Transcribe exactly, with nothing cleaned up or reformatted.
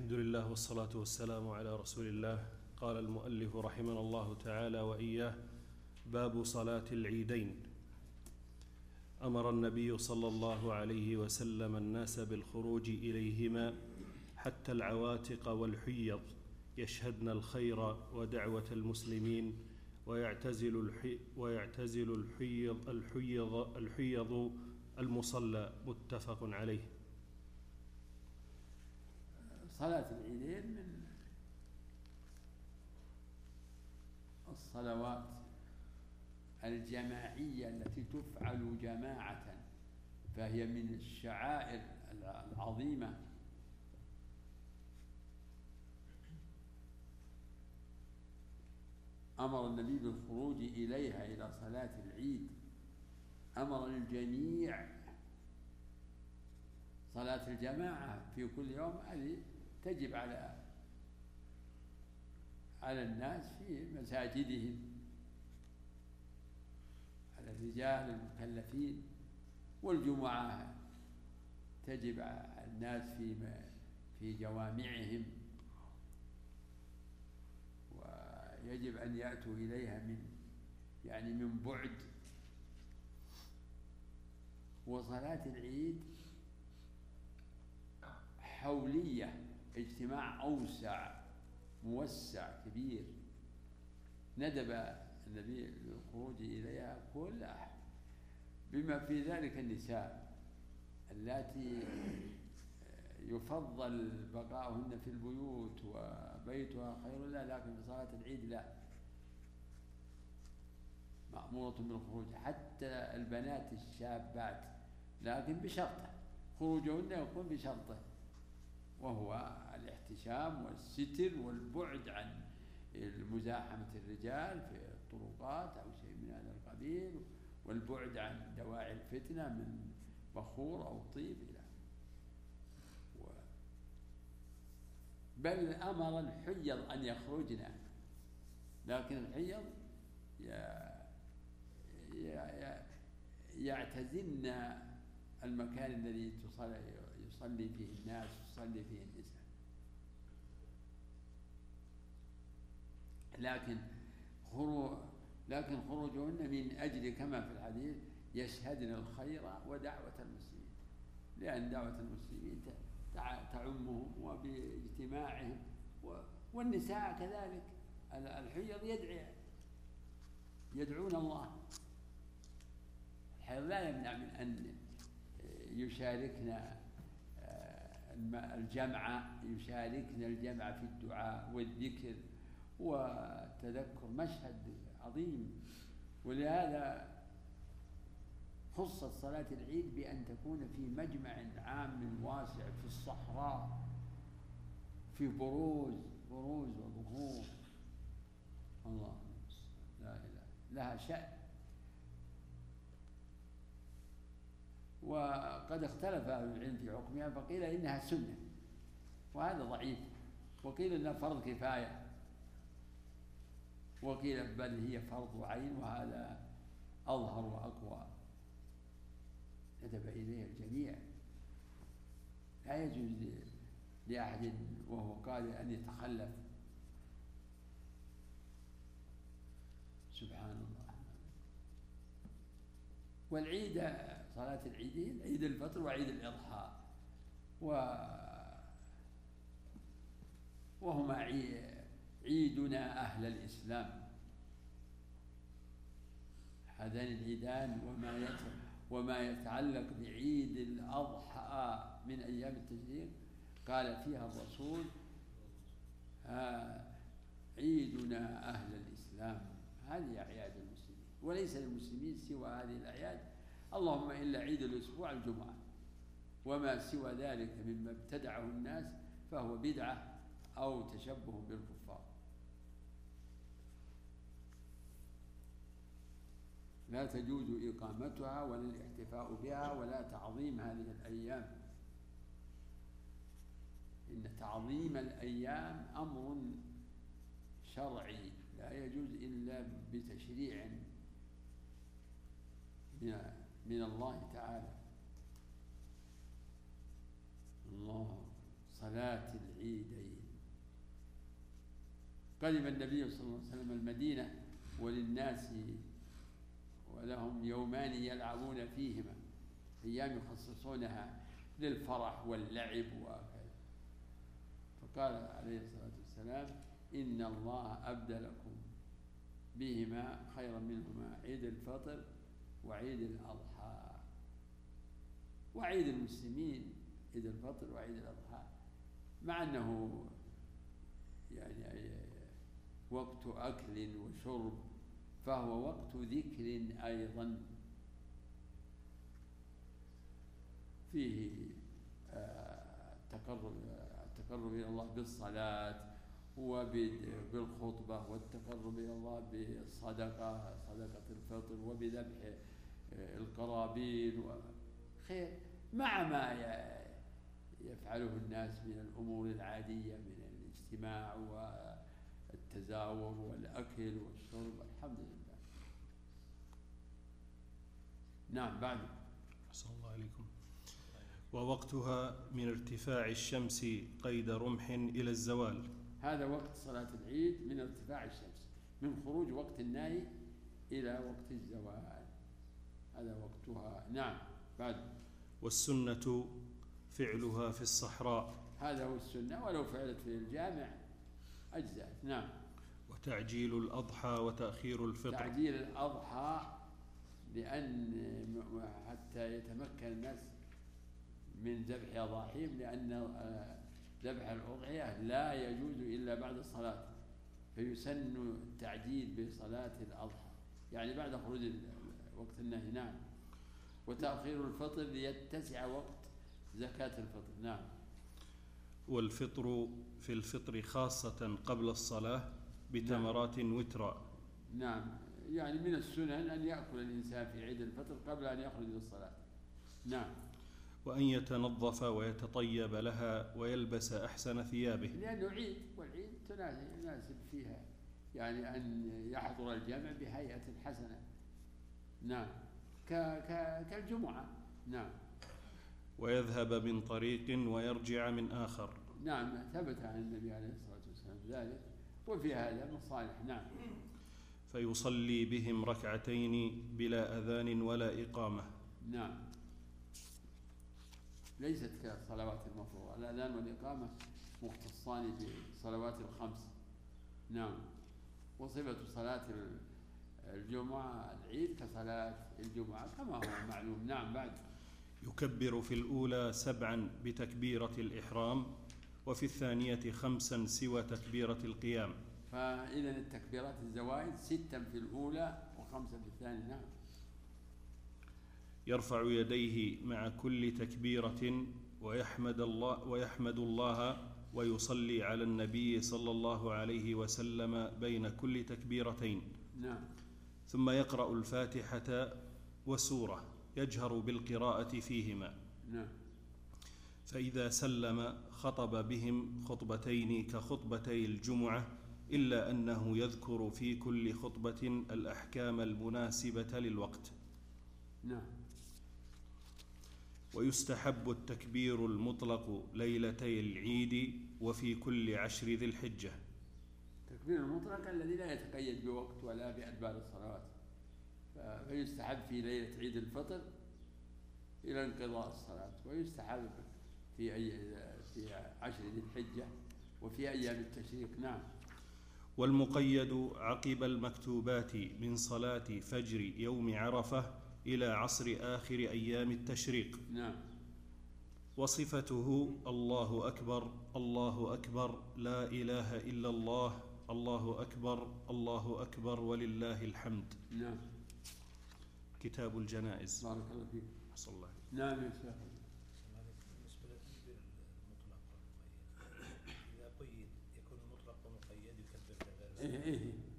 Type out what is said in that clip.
الحمد لله والصلاة والسلام على رسول الله. قال المؤلف رحمنا الله تعالى وإياه: باب صلاة العيدين. أمر النبي صلى الله عليه وسلم الناس بالخروج إليهما حتى العواتق والحيض يشهدن الخير ودعوة المسلمين، ويعتزل الحي ويعتزل الحيض الحيض الحيض المصلى. متفق عليه. صلاة العيدين من الصلوات الجماعية التي تفعل جماعة، فهي من الشعائر العظيمة. أمر النبي بالخروج إليها، إلى صلاة العيد، أمر الجميع. صلاة الجماعة في كل يوم هذه تجب على على الناس في مساجدهم، على الرجال المكلفين، والجمعة تجب على الناس في في جوامعهم، ويجب أن يأتوا إليها من يعني من بعد. وصلاة العيد حولية، اجتماع أوسع موسع كبير، ندب النبي للخروج إليها كل أحد، بما في ذلك النساء اللاتي يفضل بقاؤهن في البيوت وبيتها خير لها، لكن في صلاة العيد لا، مأمورة بالخروج، حتى البنات الشابات، لكن بشرطه، خروجهن يكون بشرطه، وهو الاحتشام والستر والبعد عن مزاحمة الرجال في الطرقات أو شيء من هذا القبيل، والبعد عن دواعي الفتنة من بخور أو طيب إلى و... بل أمر الحيض أن يخرجن، لكن الحيض ي... ي... يعتزلن المكان الذي يصلي فيه الناس، يصلي فيه النساء. لكن خروج لكن خروجهن من أجل، كما في الحديث، يشهدن الخير ودعوة المسلمين، لأن دعوة المسلمين تعمهم وباجتماعهم، والنساء كذلك. الحيض يدعي يدعون الله. الحيض لا يمنع من أن يشاركنا الجمع يشاركنا الجمع في الدعاء والذكر وتذكر مشهد عظيم. ولهذا خصت صلاة العيد بأن تكون في مجمع عام واسع في الصحراء، في بروز بروز وظهور. الله لا إله، لها شأن. وقد اختلف أهل العلم في حكمها، فقيل إنها سنة وهذا ضعيف، وقيل إنها فرض كفاية، وقيل بل هي فرض عين وهذا أظهر وأقوى. ندب إليه الجميع، لا يجوز لأحد وهو قادر أن يتخلف. سبحان الله. والعيد، صلاة العيدين، عيد الفطر وعيد الإضحى، وهما عيدنا أهل الإسلام. هذان العيدان وما وما يتعلق بعيد الأضحى من أيام التشريق، قال فيها الرسول: ها عيدنا أهل الإسلام. هذه أعياد المسلمين، وليس للمسلمين سوى هذه الأعياد، اللهم إلا عيد الأسبوع الجمعة، وما سوى ذلك مما ابتدعه الناس فهو بدعة أو تشبه بالكفار. لا تجوز إقامتها ولا الاحتفاء بها ولا تعظيم هذه الأيام. إن تعظيم الأيام أمر شرعي لا يجوز إلا بتشريع من الله تعالى. الله صلاة العيدين. قدم النبي صلى الله عليه وسلم المدينة وللناس ولهم يومان يلعبون فيهما، أيام يخصصونها للفرح واللعب وكذا. فقال عليه الصلاة والسلام: إن الله أبدلكم بهما خيرا منهما عيد الفطر وعيد الأضحى. وعيد المسلمين عيد الفطر وعيد الأضحى، مع أنه يعني وقت أكل وشرب، فهو وقت ذكر أيضا، فيه التقرب التقرب إلى الله بالصلاة وبالخطبة، والتقرب إلى الله بالصدقة، صدقة الفطر، وبذبح القرابين وخير، مع ما يفعله الناس من الأمور العادية من الاجتماع والتزاور والأكل والشرب. الحمد لله. نعم. بعد. أحسن الله عليكم. ووقتها من ارتفاع الشمس قيد رمح إلى الزوال. هذا وقت صلاة العيد من ارتفاع الشمس، من خروج وقت النهي إلى وقت الزوال، هذا وقتها. نعم. بعد. والسنة فعلها في الصحراء. هذا هو السنة، ولو فعلت في الجامع أجزاء. نعم. وتعجيل الأضحى وتأخير الفطر. تعجيل الأضحى لأن حتى يتمكن الناس من ذبح أضاحيهم، لأن ذبح الأضحية لا يجوز إلا بعد الصلاة، فيسن التعجيل بصلاة الأضحى، يعني بعد خروج وقت النهي. نعم. وتأخير الفطر ليتسع وقت زكاة الفطر. نعم. والفطر في الفطر خاصة قبل الصلاة بتمرات نعم. وترا. نعم. يعني من السنن أن يأكل الإنسان في عيد الفطر قبل أن يخرج للصلاة. نعم. وأن يتنظف ويتطيب لها ويلبس أحسن ثيابه، لأنه عيد، والعيد تناسب فيها يعني أن يحضر الجامع بهيئة حسنة. نعم. كالجمعة. نعم. ويذهب من طريق ويرجع من آخر. نعم. ثبت عن النبي عليه الصلاة والسلام ذلك، وفي هذا مصالح. نعم. فيصلي بهم ركعتين بلا أذان ولا إقامة. نعم. ليست كالصلوات المفروضة، الأذان والإقامة مختصان بالصلوات الخمس. نعم. وصفة صلاة الجمعة العيد كصلاة الجمعة كما هو معلوم. نعم. بعد. يكبر في الأولى سبعا بتكبيرة الإحرام، وفي الثانية خمسا سوى تكبيرة القيام. فإذا التكبيرات الزوائد ستا في الأولى وخمسا في الثانية. نعم. يرفع يديه مع كل تكبيرة ويحمد الله ويحمد الله ويصلي على النبي صلى الله عليه وسلم بين كل تكبيرتين. نعم. ثم يقرأ الفاتحة وسورة يجهر بالقراءة فيهما. نعم. فإذا سلم خطب بهم خطبتين كخطبتي الجمعة، إلا أنه يذكر في كل خطبة الأحكام المناسبة للوقت. نعم. ويستحب التكبير المطلق ليلتي العيد وفي كل عشر ذي الحجة. التكبير المطلق الذي لا يتقيد بوقت ولا بأدبار الصلوات، فيستحب في ليلة عيد الفطر إلى انقضاء الصلاة، ويستحب في أي في عشر ذي الحجة وفي أيام التشريق. نعم. والمقيد عقب المكتوبات من صلاة فجر يوم عرفة إلى عصر آخر أيام التشريق. نعم. وصفته الله أكبر الله أكبر لا إله إلا الله الله أكبر الله أكبر ولله الحمد. نعم. كتاب الجنائز. بارك الله فيك. صلى الله عليه. نعم يا شيخ. بالنسبة للتكبير المطلق والمقيد، إذا قيد يكون المطلق ومقيد يكبر كذلك. إيه إيه